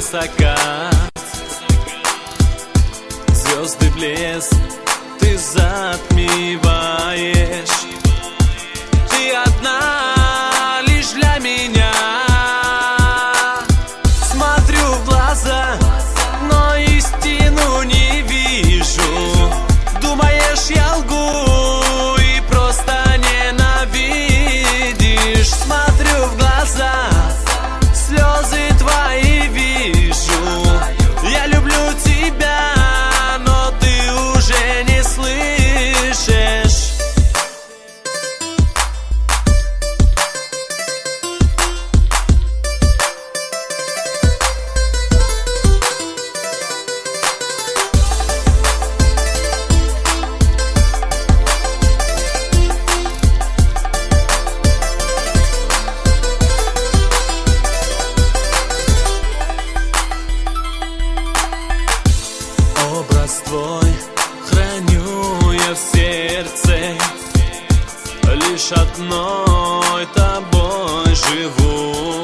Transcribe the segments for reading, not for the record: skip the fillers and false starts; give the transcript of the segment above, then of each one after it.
закат, звезды блеск ты затмеваешь. Ты одна лишь для меня. Смотрю в глаза, но истину не вижу. Думаешь, я лгу и просто ненавидишь. Смотрю в глаза, слезы твои вижу. Я люблю тебя, но ты уже не слышишь. Образ твой храню я в сердце, лишь одной тобой живу.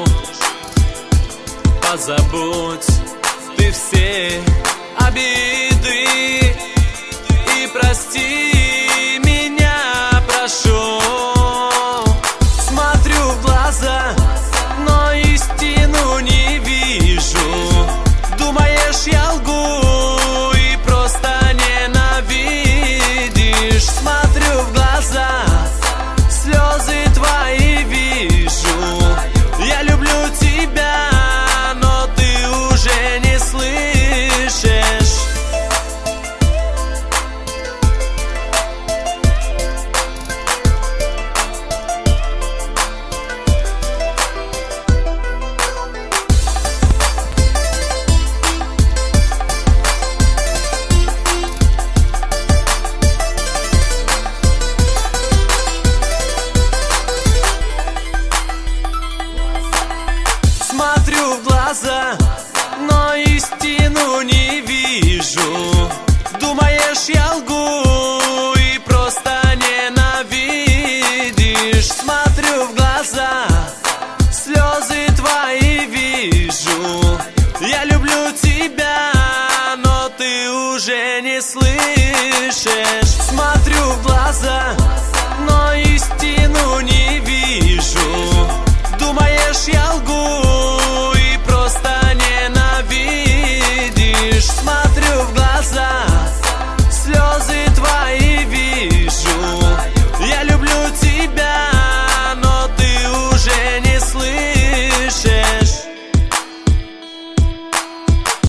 Позабудь ты все обиды и прости меня, прошу. Смотрю в глаза, но истину не вижу. Думаешь, я лгу и просто ненавидишь. Смотрю в глаза, слезы твои вижу. Я люблю тебя, но ты уже не слышишь. Смотрю в глаза, но истину не вижу. Думаешь, я лгу и просто ненавидишь. Смотрю в глаза, слезы твои вижу. Я люблю тебя, но ты уже не слышишь. Смотрю в глаза, но истину не вижу. Думаешь, я лгу